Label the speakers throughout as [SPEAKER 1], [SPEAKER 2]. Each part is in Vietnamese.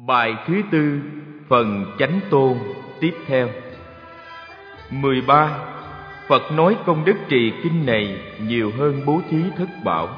[SPEAKER 1] Bài thứ tư, phần Chánh Tôn tiếp theo. 13. Phật nói công đức trì kinh này nhiều hơn bố thí thất bảo.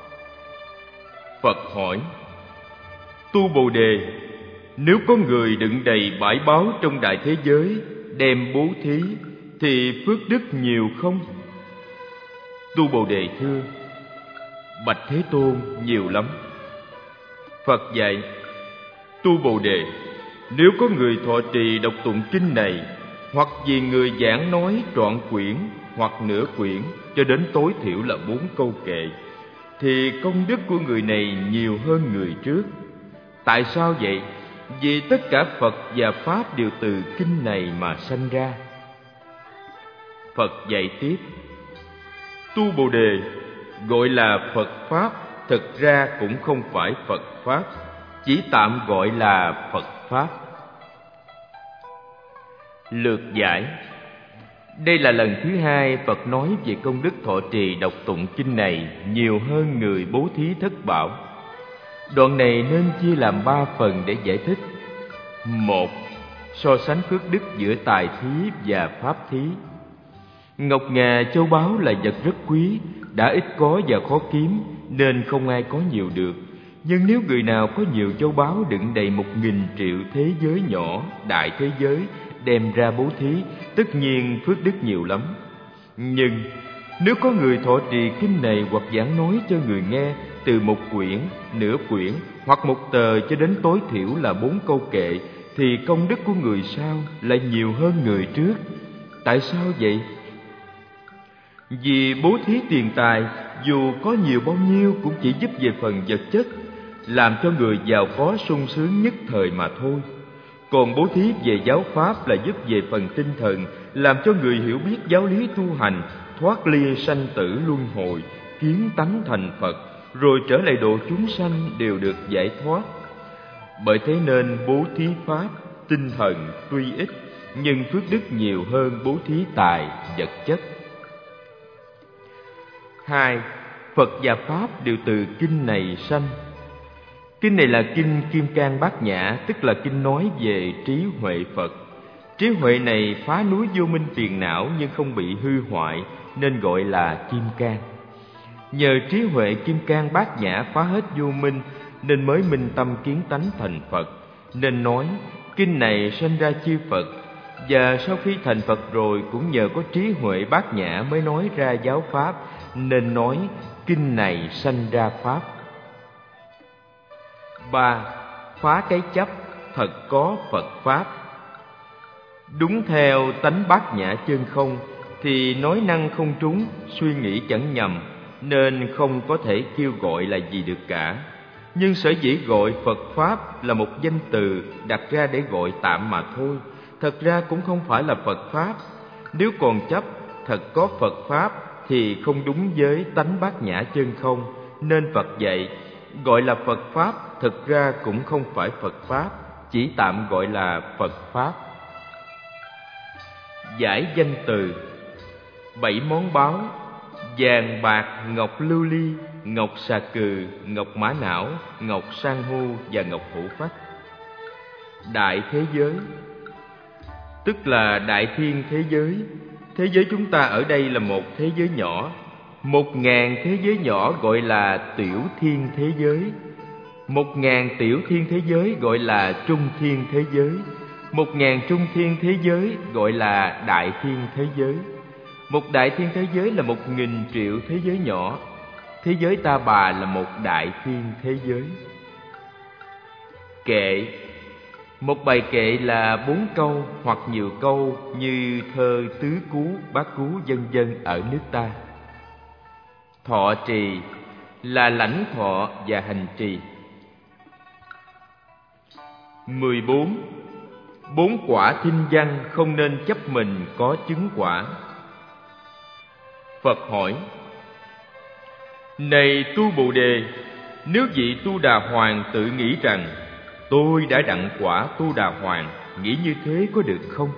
[SPEAKER 1] Phật hỏi: Tu Bồ Đề, nếu có người đựng đầy bãi báu trong đại thế giới đem bố thí thì phước đức nhiều không? Tu Bồ Đề thưa: Bạch Thế Tôn, nhiều lắm. Phật dạy: Tu Bồ Đề, nếu có người thọ trì đọc tụng kinh này, hoặc vì người giảng nói trọn quyển hoặc nửa quyển cho đến tối thiểu là 4 câu kệ, thì công đức của người này nhiều hơn người trước. Tại sao vậy? Vì tất cả Phật và Pháp đều từ kinh này mà sanh ra. Phật dạy tiếp: Tu Bồ Đề, gọi là Phật Pháp, thực ra cũng không phải Phật Pháp, chỉ tạm gọi là Phật Pháp. Lược giải. Đây là lần thứ hai Phật nói về công đức thọ trì đọc tụng kinh này nhiều hơn người bố thí thất bảo. Đoạn này nên chia làm 3 phần để giải thích. 1. So sánh phước đức giữa tài thí và pháp thí. Ngọc ngà châu báu là vật rất quý, đã ít có và khó kiếm, nên không ai có nhiều được. Nhưng nếu người nào có nhiều châu báu đựng đầy 1.000 triệu thế giới nhỏ, đại thế giới, đem ra bố thí, tất nhiên phước đức nhiều lắm. Nhưng nếu có người thọ trì kinh này hoặc giảng nói cho người nghe từ 1 quyển, nửa quyển hoặc 1 tờ cho đến tối thiểu là 4 câu kệ, thì công đức của người sau lại nhiều hơn người trước. Tại sao vậy? Vì bố thí tiền tài dù có nhiều bao nhiêu cũng chỉ giúp về phần vật chất, làm cho người giàu có sung sướng nhất thời mà thôi. Còn bố thí về giáo pháp là giúp về phần tinh thần, làm cho người hiểu biết giáo lý tu hành, thoát ly sanh tử luân hồi, kiến tánh thành Phật, rồi trở lại độ chúng sanh đều được giải thoát. Bởi thế nên bố thí pháp, tinh thần tuy ít, nhưng phước đức nhiều hơn bố thí tài, vật chất. 2. Phật và Pháp đều từ kinh này sanh. Kinh này là kinh Kim Cang Bát Nhã, tức là kinh nói về trí huệ Phật. Trí huệ này phá núi vô minh phiền não nhưng không bị hư hoại, nên gọi là Kim Cang. Nhờ trí huệ Kim Cang Bát Nhã phá hết vô minh, nên mới minh tâm kiến tánh thành Phật. Nên nói kinh này sanh ra chư Phật, và sau khi thành Phật rồi cũng nhờ có trí huệ Bát Nhã mới nói ra giáo pháp, nên nói kinh này sanh ra Pháp. 3. Phá cái chấp, thật có Phật Pháp. Đúng theo tánh Bát Nhã chân không thì nói năng không trúng, suy nghĩ chẳng nhầm, nên không có thể kêu gọi là gì được cả. Nhưng sở dĩ gọi Phật Pháp là một danh từ đặt ra để gọi tạm mà thôi, thật ra cũng không phải là Phật Pháp. Nếu còn chấp thật có Phật Pháp thì không đúng với tánh Bát Nhã chân không, nên Phật dạy gọi là Phật Pháp, thực ra cũng không phải Phật Pháp, chỉ tạm gọi là Phật Pháp. Giải danh từ. 7 món báu: vàng, bạc, ngọc lưu ly, ngọc xà cừ, ngọc mã não, ngọc san hô và ngọc hữu phách. Đại thế giới, tức là đại thiên thế giới. Thế giới chúng ta ở đây là một thế giới nhỏ. 1.000 thế giới nhỏ gọi là tiểu thiên thế giới. 1.000 tiểu thiên thế giới gọi là trung thiên thế giới. 1.000 trung thiên thế giới gọi là đại thiên thế giới. Một đại thiên thế giới là 1.000 triệu thế giới nhỏ. Thế giới Ta Bà là một đại thiên thế giới. Kệ. Một bài kệ là 4 câu hoặc nhiều câu như thơ Tứ Cú, Bát Cú vân vân ở nước ta. Thọ trì là lãnh thọ và hành trì. 14. 4 quả thinh văn không nên chấp mình có chứng quả. Phật hỏi: Này Tu Bồ Đề, nếu vị Tu Đà Hoàng tự nghĩ rằng tôi đã đặng quả Tu Đà Hoàng, nghĩ như thế có được không?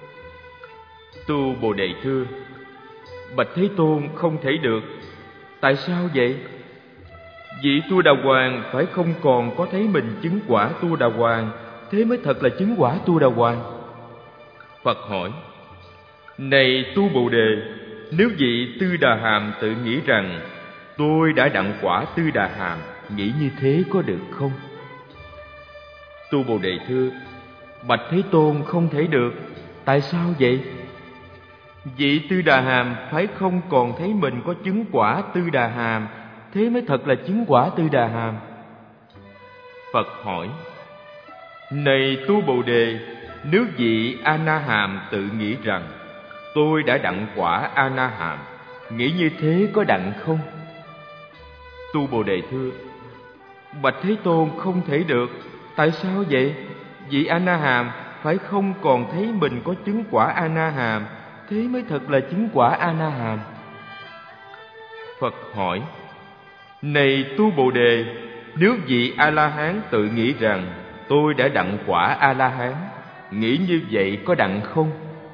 [SPEAKER 1] Tu Bồ Đề thưa: Bạch Thế Tôn, không thể được. Tại sao vậy? Vị Tu Đà Hoàng phải không còn có thấy mình chứng quả Tu Đà Hoàng, thế mới thật là chứng quả Tu Đà Hoàng. Phật hỏi: Này Tu Bồ Đề, nếu vị Tư Đà Hàm tự nghĩ rằng tôi đã đặng quả Tư Đà Hàm, nghĩ như thế có được không? Tu Bồ Đề thưa: Bạch Thế Tôn, không thể được. Tại sao vậy? Vị Tư Đà Hàm phải không còn thấy mình có chứng quả Tư Đà Hàm, thế mới thật là chứng quả Tư Đà Hàm. Phật hỏi: Này Tu Bồ Đề, nếu vị A Na Hàm tự nghĩ rằng tôi đã đặng quả A Na Hàm, nghĩ như thế có đặng không? Tu Bồ Đề thưa: Bạch Thế Tôn, không thể được. Tại sao vậy? Vị A Na Hàm phải không còn thấy mình có chứng quả A Na Hàm, thế mới thật là chứng quả A Na Hàm. Phật hỏi: Này Tu Bồ Đề, nếu vị A La Hán tự nghĩ rằng tôi đã đặng quả A La Hán, nghĩ như vậy có đặng không?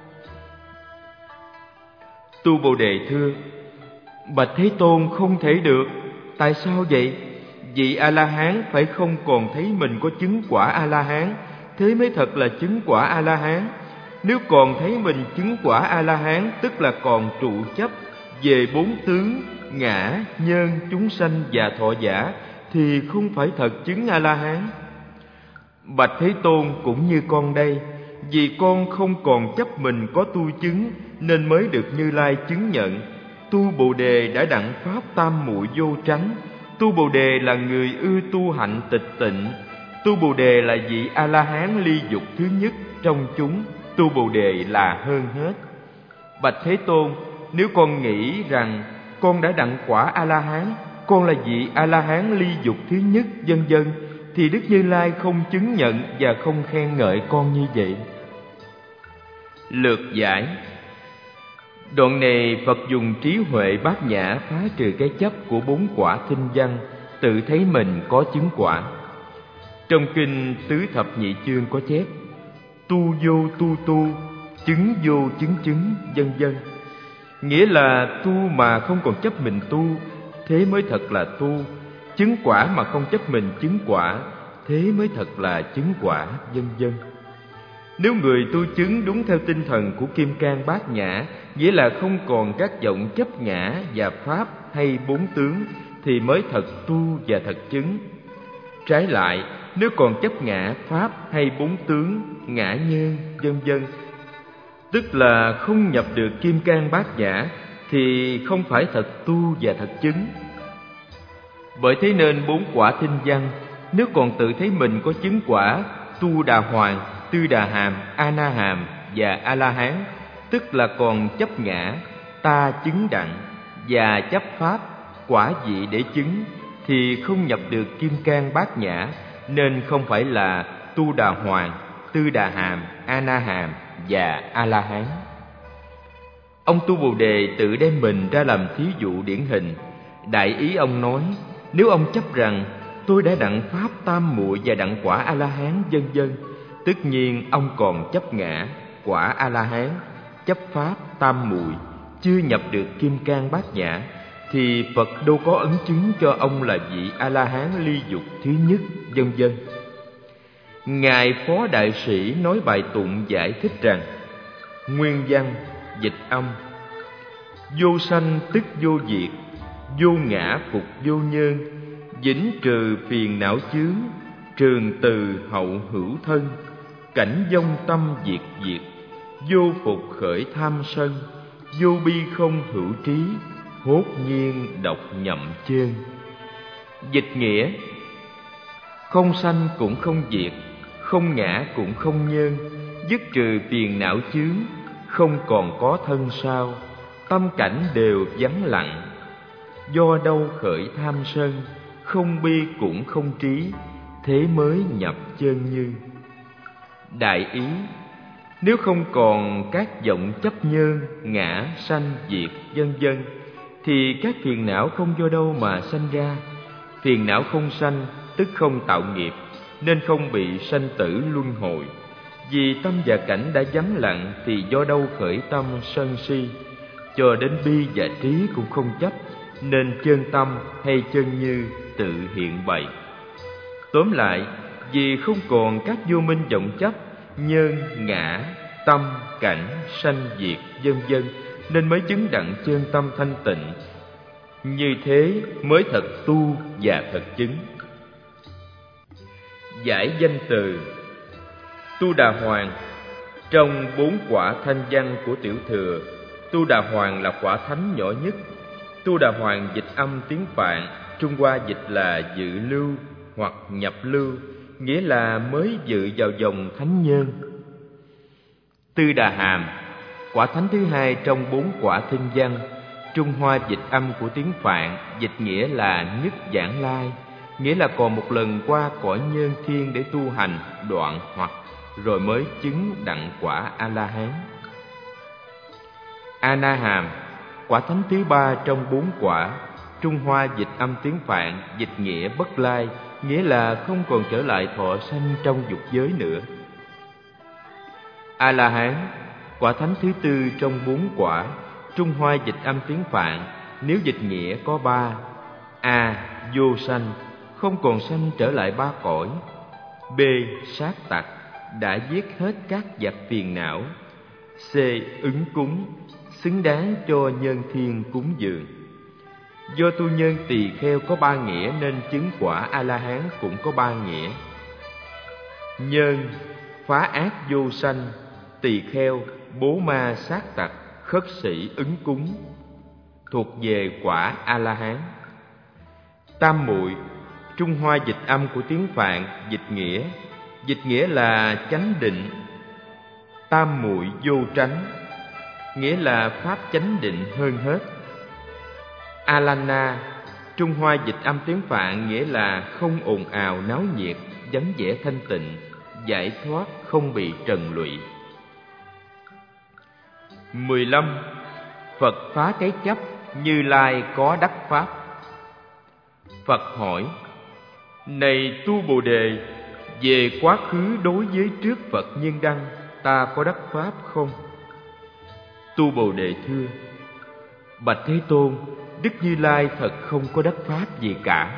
[SPEAKER 1] Tu Bồ Đề thưa: Bạch Thế Tôn, không thể được. Tại sao vậy? Vị A La Hán phải không còn thấy mình có chứng quả A La Hán, thế mới thật là chứng quả A La Hán. Nếu còn thấy mình chứng quả A La Hán, tức là còn trụ chấp về bốn tướng ngã, nhân, chúng sanh và thọ giả, thì không phải thật chứng A La Hán. Bạch Thế Tôn, cũng như con đây, vì con không còn chấp mình có tu chứng, nên mới được Như Lai chứng nhận. Tu Bồ Đề đã đặng pháp tam muội vô tránh. Tu Bồ Đề là người ưa tu hạnh tịch tịnh. Tu Bồ Đề là vị A La Hán ly dục thứ nhất trong chúng. Tu Bồ Đề là hơn hết. Bạch Thế Tôn, nếu con nghĩ rằng con đã đặng quả A La Hán, con là vị A La Hán ly dục thứ nhất, vân vân, thì Đức Như Lai không chứng nhận và không khen ngợi con như vậy. Lược giải. Đoạn này Phật dùng trí huệ bát nhã phá trừ cái chấp của bốn quả thinh văn, tự thấy mình có chứng quả. Trong kinh Tứ Thập Nhị Chương có chép: tu vô tu tu, chứng vô chứng chứng, vân vân. Nghĩa là tu mà không còn chấp mình tu, thế mới thật là tu. Chứng quả mà không chấp mình chứng quả, thế mới thật là chứng quả, vân vân. Nếu người tu chứng đúng theo tinh thần của Kim Cang Bát Nhã, nghĩa là không còn các vọng chấp ngã và pháp hay bốn tướng, thì mới thật tu và thật chứng. Trái lại, nếu còn chấp ngã, pháp hay bốn tướng, ngã nhân, vân vân, tức là không nhập được Kim Cang Bát Nhã, thì không phải thật tu và thật chứng. Bởi thế nên bốn quả thinh văn, nếu còn tự thấy mình có chứng quả Tu Đà Hoàng, Tư Đà Hàm, A Na Hàm và A La Hán, tức là còn chấp ngã, ta chứng đặng, và chấp pháp, quả vị để chứng, thì không nhập được Kim Cang Bát Nhã, nên không phải là Tu Đà Hoàng, Tư Đà Hàm, A Na Hàm và A La Hán. Ông Tu Bồ Đề tự đem mình ra làm thí dụ điển hình. Đại ý ông nói, nếu ông chấp rằng tôi đã đặng pháp tam muội và đặng quả A La Hán, vân vân, tất nhiên ông còn chấp ngã, quả A La Hán, chấp pháp tam muội, chưa nhập được Kim Cang Bát Nhã, thì Phật đâu có ấn chứng cho ông là vị A La Hán ly dục thứ nhất, vân vân. Ngài Phó Đại Sĩ nói bài tụng giải thích rằng: nguyên văn dịch âm: vô sanh tức vô diệt, vô ngã phục vô nhân, vĩnh trừ phiền não chướng, trường từ hậu hữu thân, cảnh vong tâm diệt diệt, vô phục khởi tham sân, vô bi không hữu trí, hốt nhiên độc nhậm chơn. Dịch nghĩa: không sanh cũng không diệt, không ngã cũng không nhân, dứt trừ phiền não chướng, không còn có thân sao, tâm cảnh đều vắng lặng. Do đâu khởi tham sân, không bi cũng không trí, thế mới nhập chơn như. Đại ý: nếu không còn các vọng chấp nhân, ngã, sanh, diệt, vân vân, thì các phiền não không do đâu mà sanh ra. Phiền não không sanh, tức không tạo nghiệp, nên không bị sanh tử luân hồi. Vì tâm và cảnh đã vắng lặng, thì do đâu khởi tâm sân si. Cho đến bi và trí cũng không chấp, nên chân tâm hay chân như tự hiện bày. Tóm lại, vì không còn các vô minh vọng chấp, nhân, ngã, tâm, cảnh, sanh, diệt, vân vân, nên mới chứng đặng chân tâm thanh tịnh. Như thế mới thật tu và thật chứng. Giải danh từ Tu Đà Hoàng. Trong 4 quả thanh văn của Tiểu Thừa, Tu Đà Hoàng là quả thánh nhỏ nhất. Tu Đà Hoàng dịch âm tiếng Phạn, Trung Hoa dịch là dự lưu hoặc nhập lưu, nghĩa là mới dự vào dòng thánh nhân. Tư Đà Hàm, quả thánh thứ hai trong 4 quả thanh văn, Trung Hoa dịch âm của tiếng Phạn, dịch nghĩa là nhất giảng lai, nghĩa là còn một lần qua cõi nhân thiên để tu hành, đoạn hoặc rồi mới chứng đặng quả A-la-hán. A Na Hàm, quả thánh thứ ba trong 4 quả, Trung Hoa dịch âm tiếng Phạn, dịch nghĩa bất lai, nghĩa là không còn trở lại thọ sanh trong dục giới nữa. A-la-hán, quả thánh thứ tư trong 4 quả, Trung Hoa dịch âm tiếng Phạn, nếu dịch nghĩa có 3: A. Vô sanh, không còn sanh trở lại 3 cõi. B. Sát tặc, đã giết hết các vật phiền não. C. Ứng cúng, xứng đáng cho nhân thiên cúng dường. Do tu nhân tỳ kheo có 3 nghĩa nên chứng quả A-la-hán cũng có 3 nghĩa. Nhân, phá ác vô sanh, tỳ kheo, bố ma sát tặc, khất sĩ ứng cúng, thuộc về quả A-la-hán. Tam muội, Trung Hoa dịch âm của tiếng Phạn, dịch nghĩa là chánh định. Tam muội vô tránh, nghĩa là pháp chánh định hơn hết. Alana, Trung Hoa dịch âm tiếng Phạn, nghĩa là không ồn ào náo nhiệt, vắng vẻ thanh tịnh, giải thoát không bị trần lụy. 15. Phật phá cái chấp, Như Lai có đắc pháp. Phật hỏi: Này tu Bồ Đề, về quá khứ đối với trước Phật Nhân Đăng, ta có đắc pháp không? Tu Bồ Đề thưa: Bạch Thế Tôn, Đức Như Lai thật không có đắc pháp gì cả.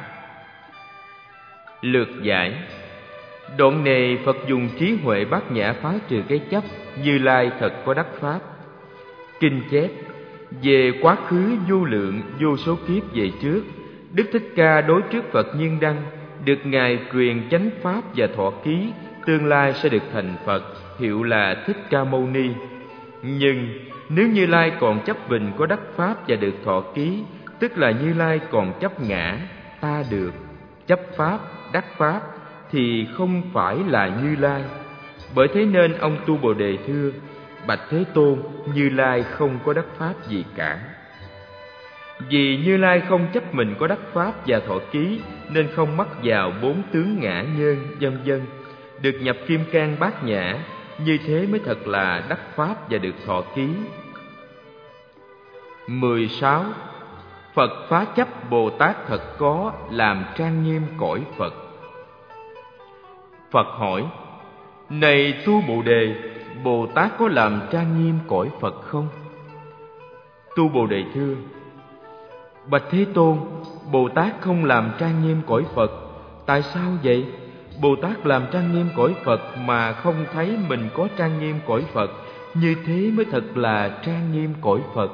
[SPEAKER 1] Lược giải: Đoạn này Phật dùng trí huệ bát nhã phá trừ cái chấp, Như Lai thật có đắc pháp. Kinh chép: Về quá khứ vô lượng vô số kiếp về trước, Đức Thích Ca đối trước Phật Nhiên Đăng, được Ngài truyền chánh pháp và thọ ký, tương lai sẽ được thành Phật, hiệu là Thích Ca Mâu Ni. Nhưng nếu Như Lai còn chấp bình có đắc pháp và được thọ ký, tức là Như Lai còn chấp ngã, ta được, chấp pháp, đắc pháp, thì không phải là Như Lai. Bởi thế nên ông tu Bồ Đề thưa: Bạch Thế Tôn, Như Lai không có đắc pháp gì cả. Vì Như Lai không chấp mình có đắc pháp và thọ ký, nên không mắc vào 4 tướng ngã nhân, vân vân, được nhập kim cang bát nhã. Như thế mới thật là đắc pháp và được thọ ký. 16. Phật phá chấp Bồ Tát thật có, làm trang nghiêm cõi Phật. Phật hỏi: Này tu Bồ Đề, Bồ Tát có làm trang nghiêm cõi Phật không? Tu Bồ Đề thưa: Bạch Thế Tôn, Bồ Tát không làm trang nghiêm cõi Phật. Tại sao vậy? Bồ Tát làm trang nghiêm cõi Phật mà không thấy mình có trang nghiêm cõi Phật, như thế mới thật là trang nghiêm cõi Phật.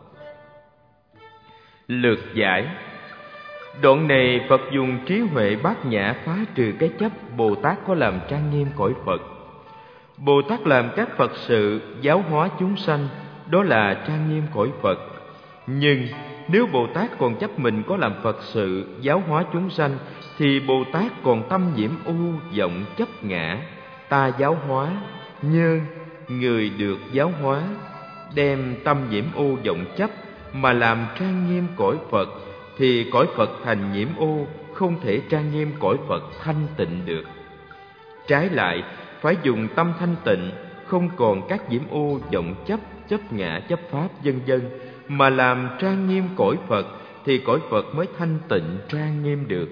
[SPEAKER 1] Lược giải: Đoạn này Phật dùng trí huệ bát nhã phá trừ cái chấp, Bồ Tát có làm trang nghiêm cõi Phật. Bồ Tát làm các Phật sự giáo hóa chúng sanh, đó là trang nghiêm cõi Phật. Nhưng nếu Bồ Tát còn chấp mình có làm Phật sự giáo hóa chúng sanh, thì Bồ Tát còn tâm nhiễm u vọng chấp ngã, ta giáo hóa, nhân người được giáo hóa, đem tâm nhiễm u vọng chấp mà làm trang nghiêm cõi Phật, thì cõi Phật thành nhiễm ô, không thể trang nghiêm cõi Phật thanh tịnh được. Trái lại, phải dùng tâm thanh tịnh, không còn các nhiễm ô vọng chấp, chấp ngã, chấp pháp vân vân, mà làm trang nghiêm cõi Phật, thì cõi Phật mới thanh tịnh trang nghiêm được.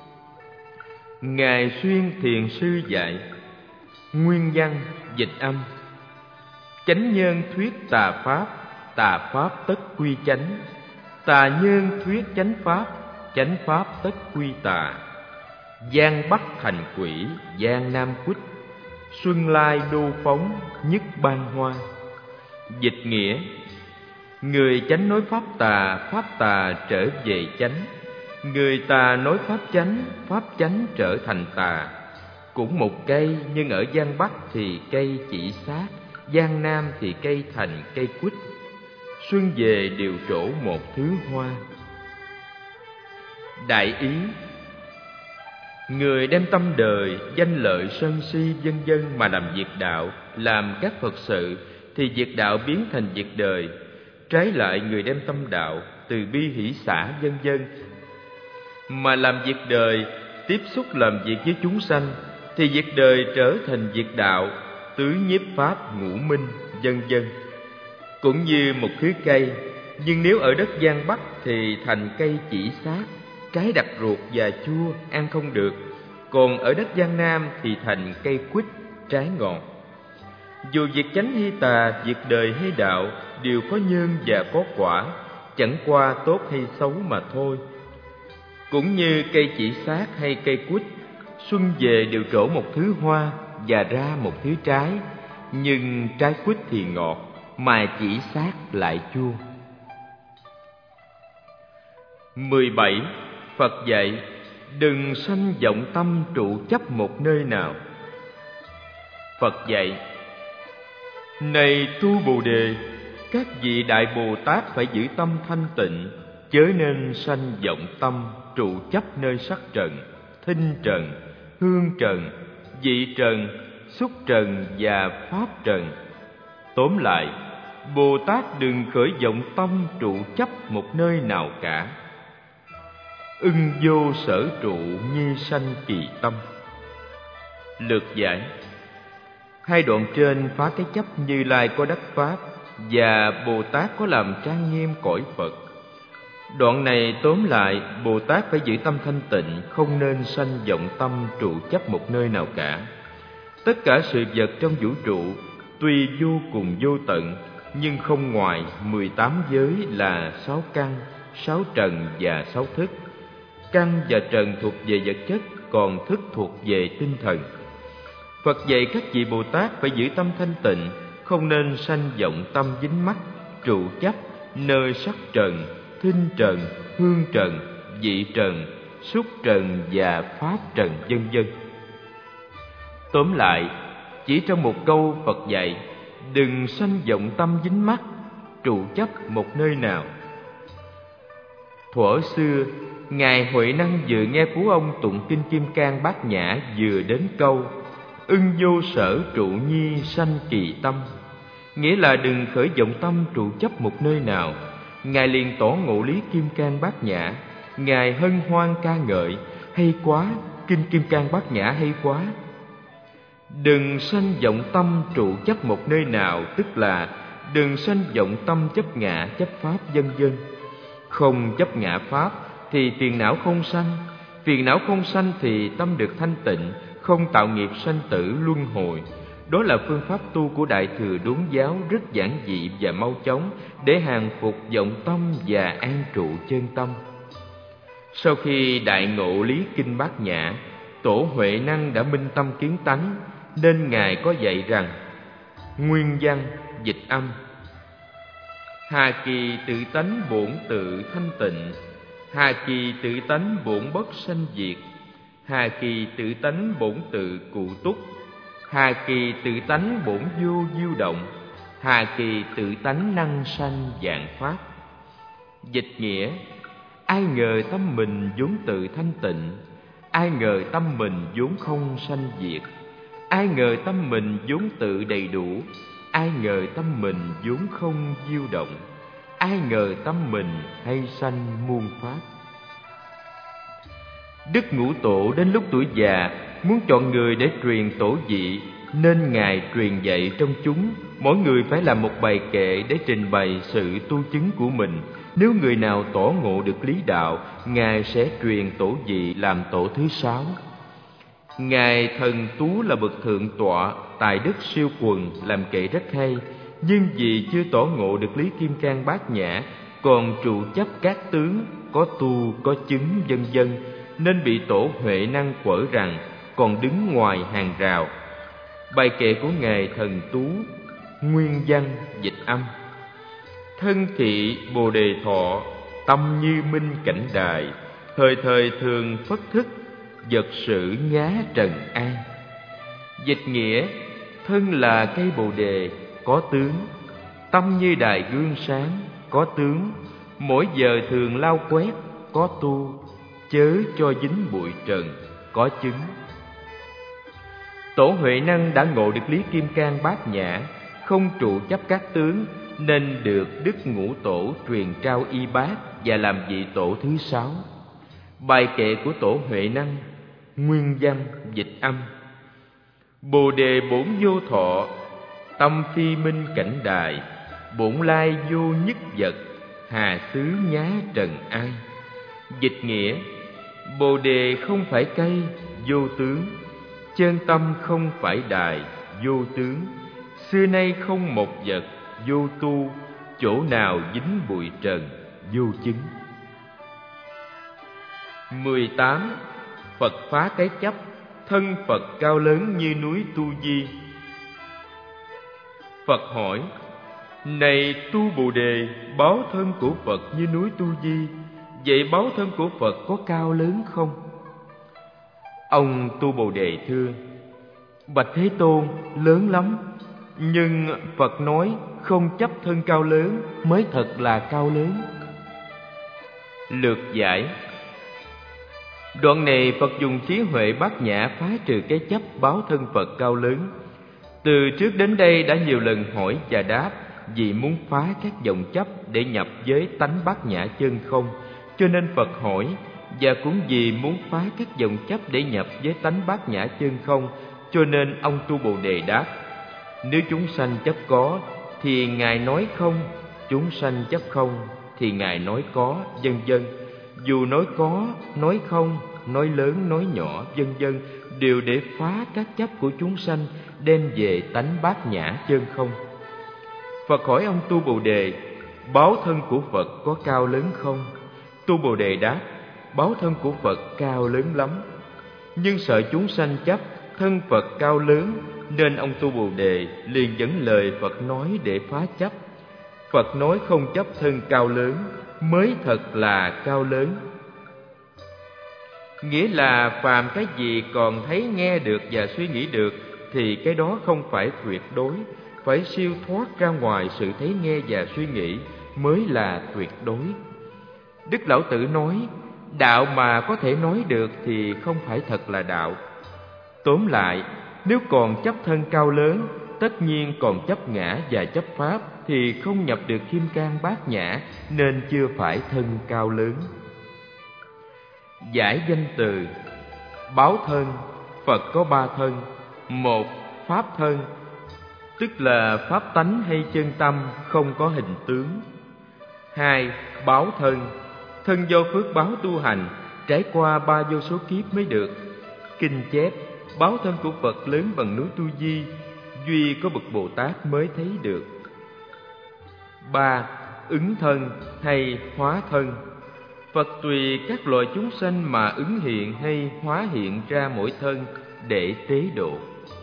[SPEAKER 1] Ngài Xuyên Thiền Sư dạy: Nguyên văn dịch âm: Chánh nhân thuyết tà pháp tất quy chánh. Tà nhân thuyết chánh pháp tất quy tà. Giang Bắc thành quỷ, Giang Nam quýt, Xuân lai đô phóng, nhất ban hoa. Dịch nghĩa: người chánh nói pháp tà trở về chánh. Người tà nói pháp chánh trở thành tà. Cũng một cây, nhưng ở Giang Bắc thì cây chỉ xác, Giang Nam thì cây thành cây quýt. Xuân về đều trổ một thứ hoa. Đại ý: người đem tâm đời, danh lợi, sân si vân vân mà làm việc đạo, làm các Phật sự, thì việc đạo biến thành việc đời. Trái lại, người đem tâm đạo, từ bi hỷ xả vân vân mà làm việc đời, tiếp xúc làm việc với chúng sanh, thì việc đời trở thành việc đạo, tứ nhiếp pháp, ngũ minh vân vân. Cũng như một thứ cây, nhưng nếu ở đất Giang Bắc thì thành cây chỉ xác, trái đặc ruột và chua, ăn không được. Còn ở đất Giang Nam thì thành cây quýt, trái ngọt. Dù việc chánh hay tà, việc đời hay đạo, đều có nhân và có quả, chẳng qua tốt hay xấu mà thôi. Cũng như cây chỉ xác hay cây quýt, xuân về đều trổ một thứ hoa và ra một thứ trái, nhưng trái quýt thì ngọt, mà chỉ xác lại chua. 17. Phật dạy: đừng sanh vọng tâm trụ chấp một nơi nào. Phật dạy: này tu Bồ Đề, các vị Đại Bồ Tát phải giữ tâm thanh tịnh, chớ nên sanh vọng tâm trụ chấp nơi sắc trần, thinh trần, hương trần, vị trần, xúc trần và pháp trần. Tóm lại, Bồ Tát đừng khởi vọng tâm trụ chấp một nơi nào cả. Ưng vô sở trụ nhi sanh kỳ tâm. Lược giải: hai đoạn trên phá cái chấp Như Lai có đắc pháp và Bồ Tát có làm trang nghiêm cõi Phật. Đoạn này tóm lại, Bồ Tát phải giữ tâm thanh tịnh, không nên sanh vọng tâm trụ chấp một nơi nào cả. Tất cả sự vật trong vũ trụ tuy vô cùng vô tận, nhưng không ngoài 18 giới là 6 căn, 6 trần và 6 thức. Căn và trần thuộc về vật chất, còn thức thuộc về tinh thần. Phật dạy các vị Bồ Tát phải giữ tâm thanh tịnh, không nên sanh vọng tâm dính mắc, trụ chấp nơi sắc trần, thinh trần, hương trần, vị trần, xúc trần và pháp trần vân vân. Tóm lại, chỉ trong một câu Phật dạy: đừng sanh vọng tâm dính mắc, trụ chấp một nơi nào. Thuở xưa, Ngài Huệ Năng vừa nghe Phú Ông tụng kinh Kim Cang Bát Nhã, vừa đến câu ưng vô sở trụ nhi sanh kỳ tâm, nghĩa là đừng khởi vọng tâm trụ chấp một nơi nào. Ngài liền tỏ ngộ lý Kim Cang Bát Nhã. Ngài hân hoan ca ngợi: hay quá, kinh Kim Cang Bát Nhã hay quá. Đừng sanh vọng tâm trụ chấp một nơi nào, tức là đừng sanh vọng tâm chấp ngã, chấp pháp vân vân. Không chấp ngã pháp thì phiền não không sanh, phiền não không sanh thì tâm được thanh tịnh, không tạo nghiệp sanh tử luân hồi. Đó là phương pháp tu của Đại Thừa Đốn Giáo, rất giản dị và mau chóng để hàng phục vọng tâm và an trụ chân tâm. Sau khi đại ngộ lý kinh Bát Nhã, Tổ Huệ Năng đã minh tâm kiến tánh, nên Ngài có dạy rằng: nguyên văn dịch âm: hà kỳ tự tánh bổn tự thanh tịnh, hà kỳ tự tánh bổn bất sanh diệt, hà kỳ tự tánh bổn tự cụ túc, hà kỳ tự tánh bổn vô diêu động, hà kỳ tự tánh năng sanh vạn pháp. Dịch nghĩa: ai ngờ tâm mình vốn tự thanh tịnh, ai ngờ tâm mình vốn không sanh diệt, ai ngờ tâm mình vốn tự đầy đủ, ai ngờ tâm mình vốn không diêu động, ai ngờ tâm mình hay sanh muôn pháp. Đức Ngũ Tổ đến lúc tuổi già muốn chọn người để truyền tổ vị, nên Ngài truyền dạy trong chúng, mỗi người phải làm một bài kệ để trình bày sự tu chứng của mình. Nếu người nào tỏ ngộ được lý đạo, Ngài sẽ truyền tổ vị làm tổ thứ 6. Ngài Thần Tú là bậc thượng tọa, tài đức siêu quần, làm kệ rất hay, nhưng vì chưa tỏ ngộ được lý Kim Cang Bát Nhã còn trụ chấp các tướng, có tu, có chứng vân vân, nên bị tổ Huệ Năng quở rằng còn đứng ngoài hàng rào. Bài kệ của Ngài Thần Tú, nguyên văn dịch âm: thân thị Bồ Đề Thọ, tâm như minh cảnh đài, thời thời thường phất thức, vật sự ngá trần an. Dịch nghĩa: thân là cây Bồ Đề, có tướng; tâm như đài gương sáng, có tướng; mỗi giờ thường lau quét, có tu; chớ cho dính bụi trần, có chứng. Tổ Huệ Năng đã ngộ được lý kim cang bát nhã, không trụ chấp các tướng, nên được Đức Ngũ Tổ truyền trao y bát và làm vị tổ thứ 6. Bài kệ của Tổ Huệ Năng, nguyên văn dịch âm: Bồ Đề bổn vô thọ, tâm phi minh cảnh đài, bổn lai vô nhất vật, hà xứ nhá trần ai. Dịch nghĩa: Bồ Đề không phải cây, vô tướng; chân tâm không phải đài, vô tướng; xưa nay không một vật, vô tu; chỗ nào dính bụi trần, vô chứng. 18. Phật phá cái chấp, thân Phật cao lớn như núi Tu Di. Phật hỏi: này tu Bồ Đề, báo thân của Phật như núi Tu Di, vậy báo thân của Phật có cao lớn không? Ông tu Bồ Đề thưa: bạch Thế Tôn, lớn lắm. Nhưng Phật nói không chấp thân cao lớn mới thật là cao lớn. Lược giải: đoạn này Phật dùng trí huệ bát nhã phá trừ cái chấp báo thân Phật cao lớn. Từ trước đến đây đã nhiều lần hỏi và đáp, vì muốn phá các vọng chấp để nhập với tánh bát nhã chân không, cho nên Phật hỏi, và cũng vì muốn phá các vọng chấp để nhập với tánh bát nhã chân không, cho nên ông tu Bồ Đề đáp: nếu chúng sanh chấp có thì Ngài nói không, chúng sanh chấp không thì Ngài nói có, vân vân. Dù nói có, nói không, nói lớn, nói nhỏ, vân vân, đều để phá các chấp của chúng sanh, đem về tánh bát nhã chân không. Phật hỏi ông tu Bồ Đề: báo thân của Phật có cao lớn không? Tu Bồ Đề đáp: báo thân của Phật cao lớn lắm. Nhưng sợ chúng sanh chấp thân Phật cao lớn, nên ông tu Bồ Đề liền dẫn lời Phật nói để phá chấp. Phật nói không chấp thân cao lớn mới thật là cao lớn. Nghĩa là phàm cái gì còn thấy nghe được và suy nghĩ được thì cái đó không phải tuyệt đối, phải siêu thoát ra ngoài sự thấy nghe và suy nghĩ mới là tuyệt đối. Đức Lão Tử nói: đạo mà có thể nói được thì không phải thật là đạo. Tóm lại, nếu còn chấp thân cao lớn, tất nhiên còn chấp ngã và chấp pháp, thì không nhập được kim cang bát nhã, nên chưa phải thân cao lớn. Giải danh từ: báo thân, Phật có 3 thân. 1. Pháp thân, tức là pháp tánh hay chân tâm, không có hình tướng. 2. Báo thân, thân do phước báo tu hành, trải qua 3 vô số kiếp mới được. Kinh chép: báo thân của Phật lớn bằng núi Tu Di, duy có bậc Bồ Tát mới thấy được. 3. Ứng thân hay hóa thân, Phật tùy các loài chúng sanh mà ứng hiện hay hóa hiện ra mỗi thân để tế độ.